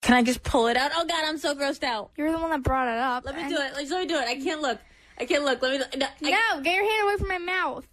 Can I just pull it out? Oh, God, I'm so grossed out. You're the one that brought it up. Let me do it. Let me do it. I can't look. Let me look. No, get your hand away from my mouth.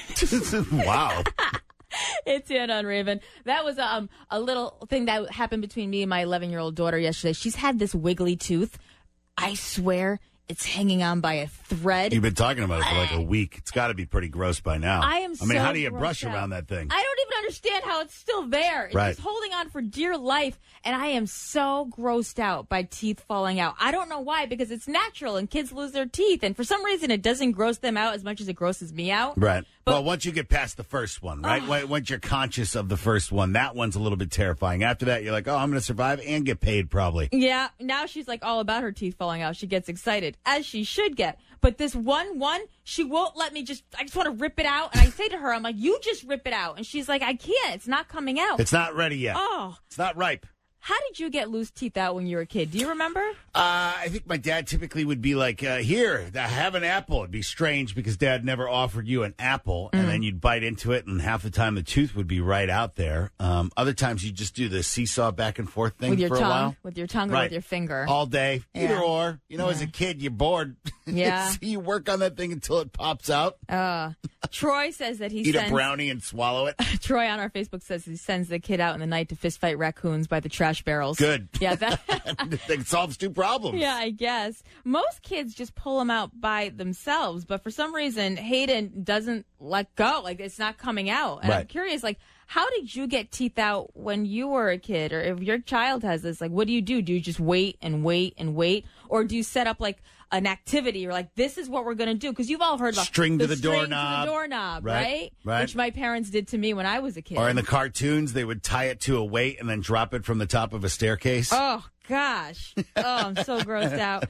Wow. It's Anna and Raven. That was a little thing that happened between me and my 11-year-old daughter yesterday. She's had this wiggly tooth. I swear it's hanging on by a thread. You've been talking about it for like a week. It's got to be pretty gross by now. I mean, how do you brush out. around that thing? I don't even understand how it's still there. It's just holding on for dear life. And I am so grossed out by teeth falling out. I don't know why, because it's natural and kids lose their teeth. And for some reason, it doesn't gross them out as much as it grosses me out. Right. But, well, once you get past the first one, right? Once you're conscious of the first one, that one's a little bit terrifying. After that, you're like, oh, I'm going to survive and get paid probably. Yeah. Now she's like all about her teeth falling out. She gets excited, as she should get. But this one, she won't let me I just want to rip it out. And I say to her, I'm like, you just rip it out. And she's like, I can't. It's not coming out. It's not ready yet. Oh. It's not ripe. How did you get loose teeth out when you were a kid? Do you remember? I think my dad typically would be like, here, have an apple. It'd be strange because Dad never offered you an apple, and then you'd bite into it, and half the time the tooth would be right out there. Other times you just do the seesaw back and forth thing with your for tongue, a while. with your tongue or with your finger. All day. Either or. As a kid, you're bored. Yeah. So you work on that thing until it pops out. Troy says that he Eat a brownie and swallow it. Troy on our Facebook says he sends the kid out in the night to fist fight raccoons by the trash barrels. Good. Yeah, that solves two problems. Yeah, I guess. Most kids just pull them out by themselves, but for some reason, Hayden doesn't let go. Like, it's not coming out. And I'm curious, like, how did you get teeth out when you were a kid? Or if your child has this, like, what do? Do you just wait and wait and wait? Or do you set up, like, an activity? You're like, this is what we're going to do. Because you've all heard about string to the doorknob, right? Which my parents did to me when I was a kid. Or in the cartoons, they would tie it to a weight and then drop it from the top of a staircase. Oh, gosh. Oh, I'm so grossed out.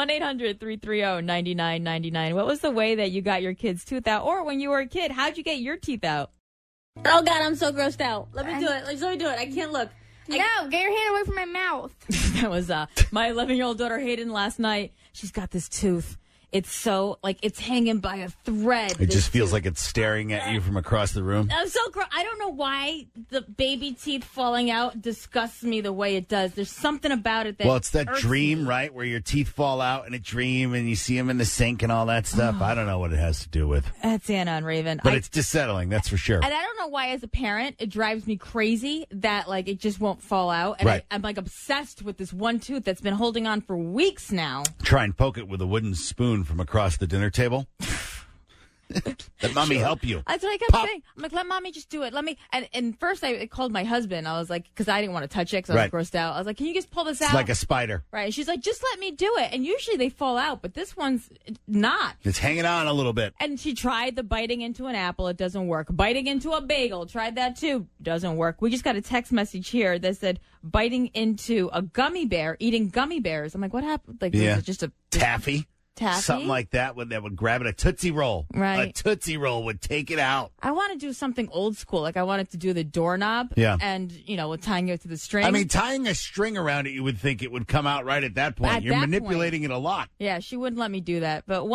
1-800-330-9999. What was the way that you got your kid's tooth out? Or when you were a kid, how'd you get your teeth out? Oh, God, I'm so grossed out. Let me do it. Let me do it. I can't look. No, get your hand away from my mouth. That was my 11-year-old daughter, Hayden, last night. She's got this tooth. It's so, like, it's hanging by a thread. It just feels like it's staring at you from across the room. I'm so I don't know why the baby teeth falling out disgusts me the way it does. There's something about it that Well, it's that irks dream, me. right, where your teeth fall out in a dream and you see them in the sink and all that stuff. I don't know what it has to do with. That's Anna and Raven. But it's dissettling, that's for sure. And I don't know why, as a parent, it drives me crazy that, like, it just won't fall out. And I'm, like, obsessed with this one tooth that's been holding on for weeks now. Try and poke it with a wooden spoon from across the dinner table. Let mommy help you. That's what I kept saying. I'm like, let mommy just do it. Let me. And first I called my husband. I was like, because I didn't want to touch it because I was grossed out. I was like, can you just pull this out? It's like a spider. Right. And she's like, just let me do it. And usually they fall out, but this one's not. It's hanging on a little bit. And she tried the biting into an apple. It doesn't work. Biting into a bagel. Tried that too. Doesn't work. We just got a text message here that said biting into a gummy bear, eating gummy bears. I'm like, what happened? Like, was it just a taffy? Taffy? Something like that would grab it. A Tootsie Roll. Right. A Tootsie Roll would take it out. I want to do something old school. Like, I wanted to do the doorknob. Yeah. And, with tying it to the string. I mean, tying a string around it, you would think it would come out right at that point. You're manipulating it a lot. Yeah, she wouldn't let me do that. But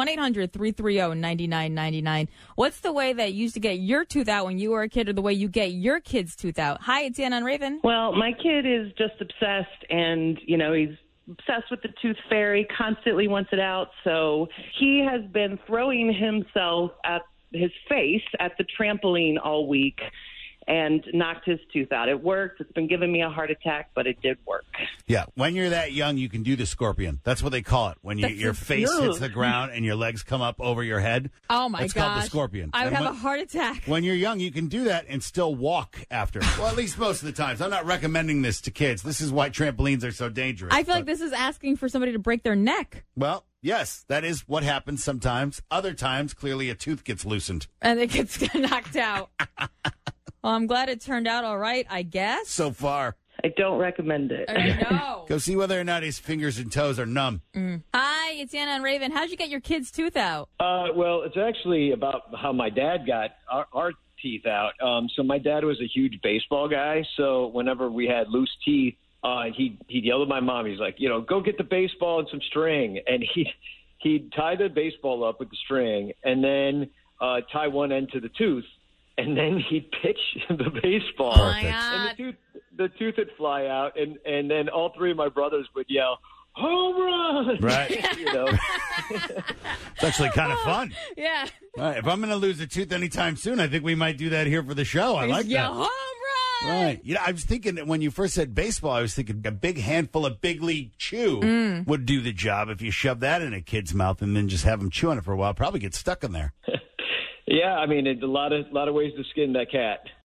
1-800-330-9999. What's the way that you used to get your tooth out when you were a kid, or the way you get your kid's tooth out? Hi, it's Anna and Raven. Well, my kid is just obsessed, and, he's obsessed with the tooth fairy, constantly wants it out. So he has been throwing himself at his face at the trampoline all week and knocked his tooth out. It worked. It's been giving me a heart attack, but it did work. Yeah, when you're that young, you can do the scorpion. That's what they call it. When your face hits the ground and your legs come up over your head. Oh, my God. It's called the scorpion. I would have a heart attack. When you're young, you can do that and still walk after. Well, at least most of the times. I'm not recommending this to kids. This is why trampolines are so dangerous. I feel like this is asking for somebody to break their neck. Well, yes, that is what happens sometimes. Other times, clearly a tooth gets loosened. And it gets knocked out. Well, I'm glad it turned out all right, I guess. So far. I don't recommend it. No. Go see whether or not his fingers and toes are numb. Hi, it's Anna and Raven. How'd you get your kid's tooth out? Well, it's actually about how my dad got our teeth out. So my dad was a huge baseball guy. So whenever we had loose teeth, he'd yell at my mom. He's like, go get the baseball and some string. And he'd tie the baseball up with the string and then tie one end to the tooth. And then he'd pitch the baseball. Oh, my God. And the tooth would fly out, and then all three of my brothers would yell, "Home run!" Right. You know. It's actually kind of fun. Yeah. All right, if I'm going to lose a tooth anytime soon, I think we might do that here for the show. I like Yeah, that. home run. Right. You know, I was thinking that when you first said baseball, I was thinking a big handful of big league chew would do the job. If you shove that in a kid's mouth and then just have them chew on it for a while, probably get stuck in there. Yeah, I mean, it's a lot of ways to skin that cat.